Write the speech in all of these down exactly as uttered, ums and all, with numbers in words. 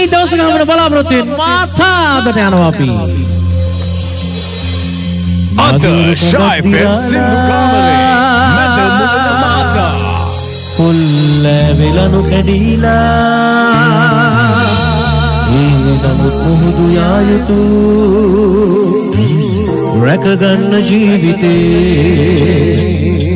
ආයි දවසක අපිට බලාපොරොත්තු වෙන මාතාදට යනවා අපි. අද ෂයි පෙම් සින්දු කාමරේ මැද මුල මාතා පුල්ල වෙලනු කැඩීලා නමුත් මුහුදු යා යුතු රැකගන්න ජීවිතේ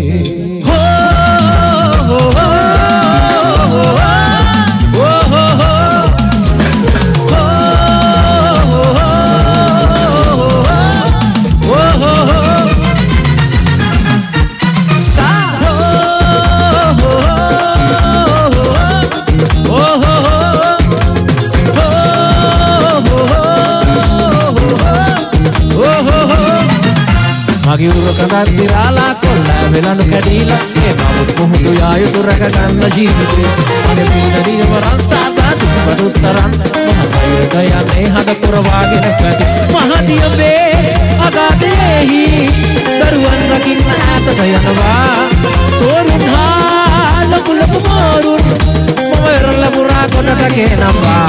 මගේ උර කඳක් දිරාලා කොල්ල වෙලනු කැඩීලා ඒ නමුත් මුහුදු යා යුතු රැකගන්න ජීවිතේ මගේ පිළිදරිය වරන් සාදා දුබඩු තරන් මහ සයුරක යන්නේ හද පුරවාගෙන පැති මහදිය වේ අගාදෙහි දරුවන් රකින්න ඈතට යනවා තෝරුන් හා ලොකු ලොකු මෝරුන් මම එරළ පුරා කොටට ගෙනවා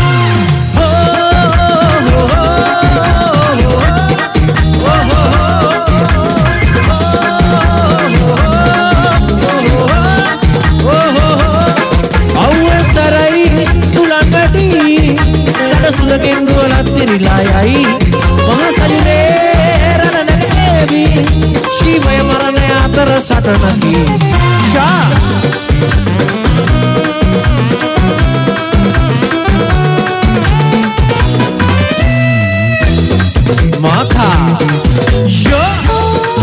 සුලකෙන් දුවලත් තිරිලායයි මහසලිනේ රණ නැගේවි ශීවය මරණ අතර සටනකි ෂා මාතා යෝ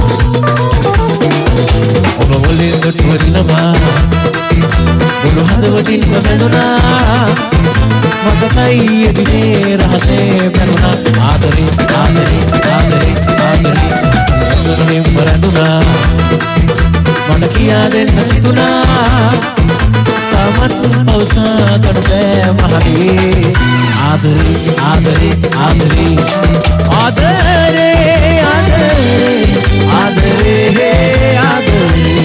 ඔබවලින් දුටුවදිනවා බුදු හදවතින් බැඳුනා මතකයි එදිනේ රහසේ පැනුණා ආදරේ ආදරේ ආදරේ ආදරේ සුදුනේ මරඳුනා මට කියා දෙන්න සිතුනා තමත් පෞසා කරු බෑ මහදී ආදරේ ආදරේ ආදරේ ආදරේ ආදරේ ආදරේ ආදරේ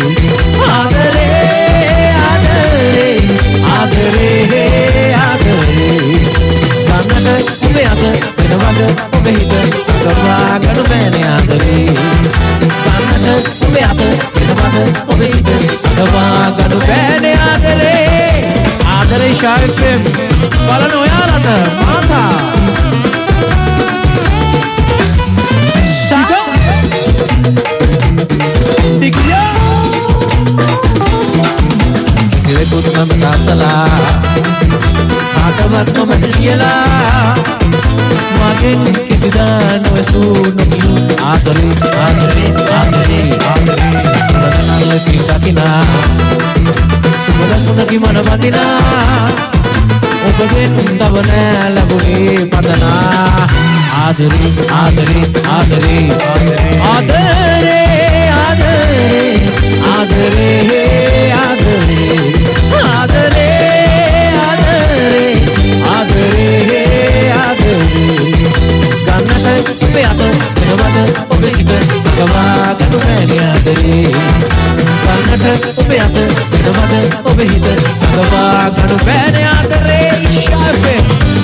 ආදරේ ආදරේ ඔබේ අත වෙනවද ඔබේ හිත සකවා ගනු බෑනේ ආදරේ ගන්නට ඔබේ අත වෙනවද ඔබේ හිත සකවා ගනු බෑනේ ආදරේ ආදරේ ෂයි පෙම් බලන ඔයාලට මාතා ෂා දිගියා කිසිවෙකුට මම තාසලා ආකවත් මම කියලා මගෙන් කිසිදා නොවැසූ නොකියු ආදරේ ආදරේ ආදරේ ආදරේ සුරතනල්ල සිතකිනා සුබදසුනකි මන බඳිනා ඔබගෙන් තව නෑ ලැබුණේ පදනා ආදරේ ආදරේ ආදරේ ආදරේ ආදරේ ආදරේ ආදරේ ආදරේ ආදරේ ගන්නට ඔබේ අත වෙනවද ඔබේ සිත සකවා ගනු බෑනේ ආදරේ ගන්නට ඔබේ අත වෙනවද ඔබේ හිත සකවා ගනු බෑනේ ආදරේ ෂයි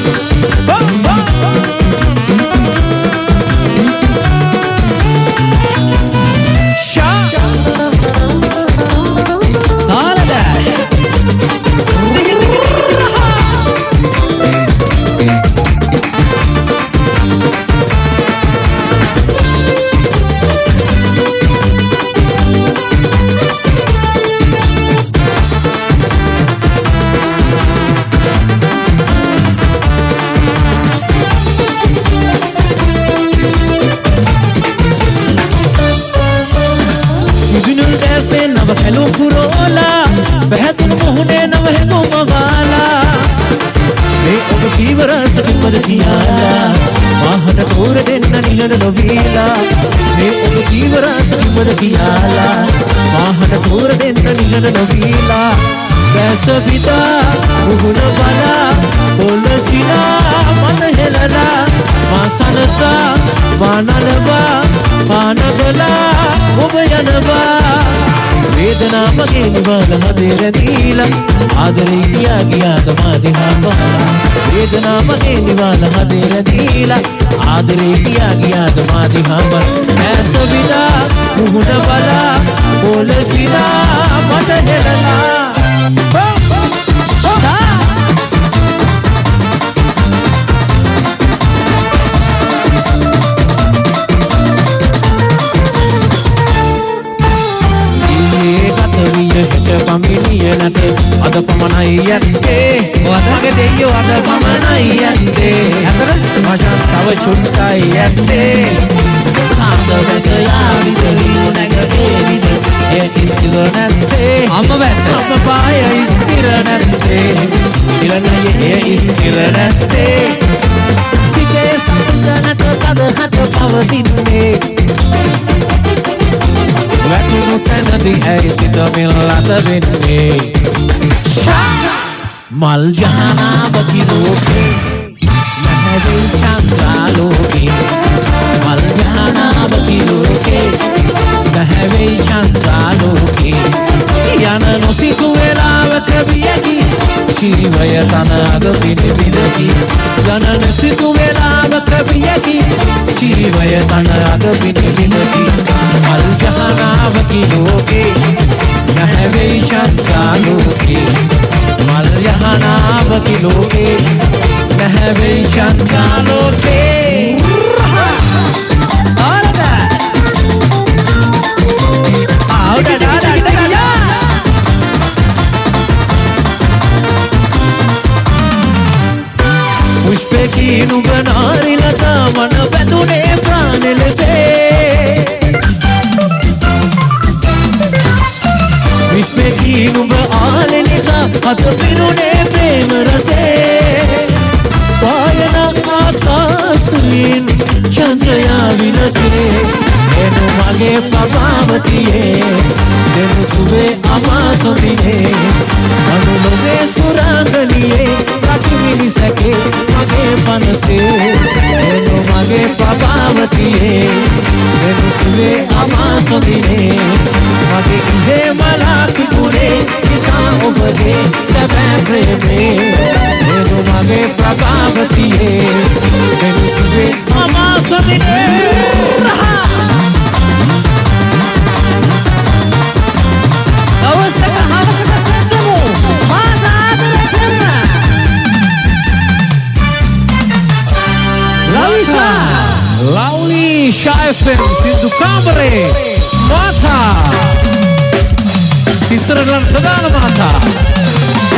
සවිතා උගුණ බලා පොළසිනා මන හෙලලා මාසනසා මානලවා පානගලා ඔබ යනවා වේදනා මගේ නිවන හදේ රැඳීලා ආදරේ කියා ගියා තමා දිහා බලලා වේදනා මගේ නිවාල හදේ රැඳීලා ආදරේ කියා ගියාද මා දිහාම ඇස විලා මුහුණ බලා පොළසිලා මට හෙළලා පමිනිය නැත අද පමණයි යත්තේ මගේ දෙයියෝ අද පමණයි යත්තේ අතර මචං තව චුට්ටයි යත්තේ සාන්ද වැස යාවිද හිරු නැගගේ විද එය ඉස්තිර නැත්තේ අම්ම වැත්ත අප පාය ඉස්තිර නැත්තේ ඉරණයේ එය ඉස්තිර නැත්තේ සිතේ සම්ජනත සදහට පවතින්නේ වැටුණු තැනදී ඇයි සිත මිල්ලත වෙන්නේ මල් ජහනාවකි ලෝකේ නැහැවෙයි චන්ද්‍රාලෝකේ මල් ජහනාවකි ලෝකේ නැහැවෙයි චන්ද්‍රාලෝකේ යන නොසිතු වෙලාවක බියකි ජීවය තන අග පිනිබිදකි යන නොසිතු වෙලාවක බියකි ජීවය තන අග පිනිබිදකි මල් ජහනාවකි ලෝකේ නැහැවෙයි චන්ද්‍රාලෝකේ මල් ජහනාවකි ලෝකේ නැහැවෙයි චන්ද්‍රාලෝකේ පුෂ්පකී නුඹ නාරිලතා මන බැඳුනේ ප්‍රාණ ලෙසේ විශ්වකී නුඹ ආල නිසා අත පිරුණේ ප්‍රේම රසේ පායන ආකාශයෙන් චන්ද්‍රයා විනසේ එනු මගේ ප්‍රභාවතියේ දෙනු සුවේ අමාසොදිනේ අනුලොවේ සුරාංගලියේ ලකිමිනිසකේ මගේ පනසේ එනු මගේ ප්‍රභාවතියේ දෙනු සුවේ අමාසොදිනේ මගේ ඉහේ මලාපි පුරේ නිසා ඔබගේ සැබෑ ප්‍රේමේ එනු මගේ ප්‍රභාවතියේ දෙනු සුවේ අමාසොදිනේ අවසක හවසක සැදමු මාත ආදරය කරන ලවිෂා ලව්ලි ෂායිෆෙන් සින්දු කාමරේ මාතා තිසරගලන් ප්‍රධාන මාතා